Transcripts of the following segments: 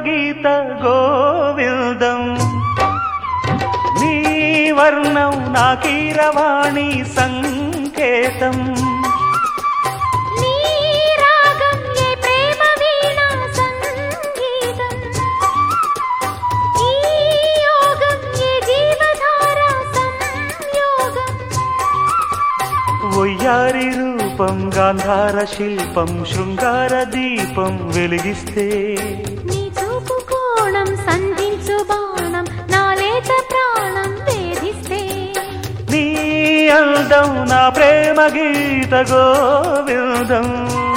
గీత గోవిందం నీ వర్ణం నా కీరవాణి సంకేతం ఒయ్యారి రూపం గాంధార శిల్పం శృంగార దీపం వెలిగిస్తే నీ చూపు కోణం సంధించు బాణం నా లేత ప్రాణం వేధిస్తే నీ అందం నా ప్రేమ గీత గోవిందం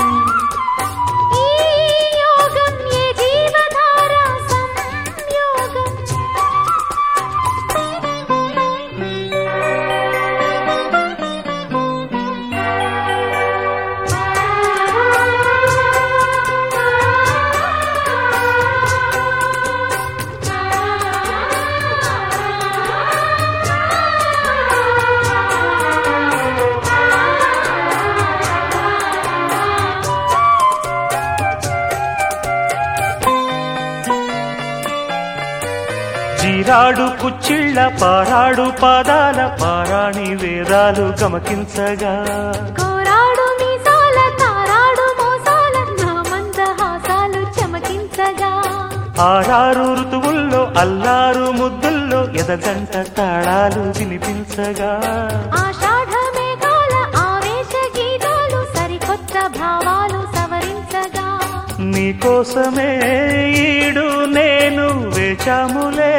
చీరాడు కుచ్చిళ్ళ పారాడు పాదాల పారాణి వేదాలు గమకించగా కోరాడు మీసాల తారాడు మోసాల నా మందహాసాలు చమకించగా ఆరారు ఋతువుల్లో అల్లారు ముద్దుల్లో ఎదగంట తాళాలు వినిపించగా ఆషాఢ మేఘాల ఆవేశ గీతాలు సరికొత్త భావాలు సవరించగా నీకోసమే ఈడు నేను వేచాములే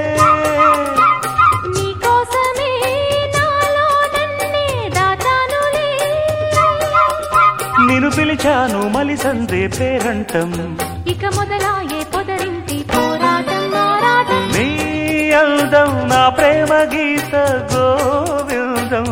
నీకోసమే నాలో నన్నే దాచానులే నిన్ను పిలిచాను మలిసందే పేరంటం ఇక మొదలాయే పొదరింటి పోరాటం నారాటం నీ అందం నా ప్రేమ గీత గోవిందం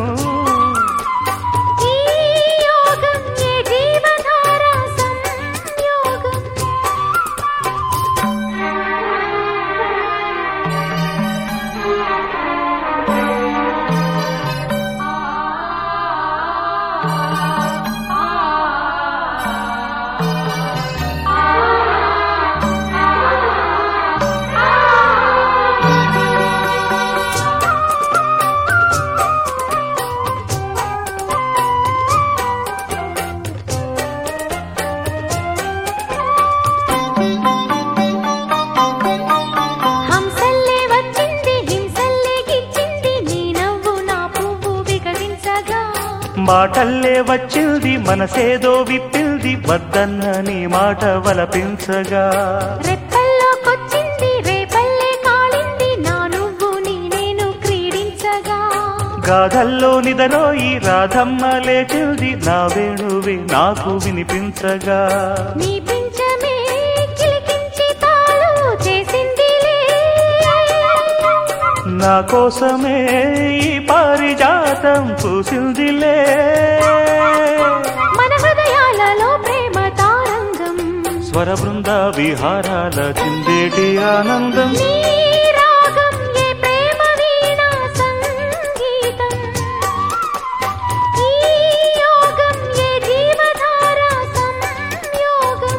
మాటల్లే వచ్చింది మనసేదో విప్పింది వద్దన్న నీ మాట వలపించగా రెప్పల్లోకొచ్చింది రేపల్లే కాళింది నా నువ్వు నీ నేను క్రీడించగా గాథల్లో నిదరోయి రాధమ్మ లేచింది నా వేణువే నాకు వినిపించగా నీ పించమే చిలికించి తాళు చేసిందిలే నా కోసమే ఈ పారిజాతం పూసిందిలే మన హృదయాలలో ప్రేమ తారంగం స్వర బృంద విహారాల చిందేటి ఆనందం నీ రాగం ఏ ప్రేమ వీణా సంగీతం ఈ యోగం ఏ జీవధార సంయోగం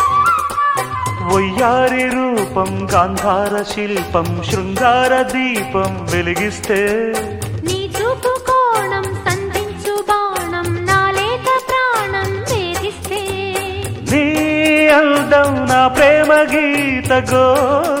ఒయ్యారి రూపం గాంధార శిల్పం శృంగార దీపం వెలిగిస్తే నీ చూపు కోణం సంధించు బాణం నా లేత ప్రాణం వేధిస్తే నీ అందం నా ప్రేమ గీత గో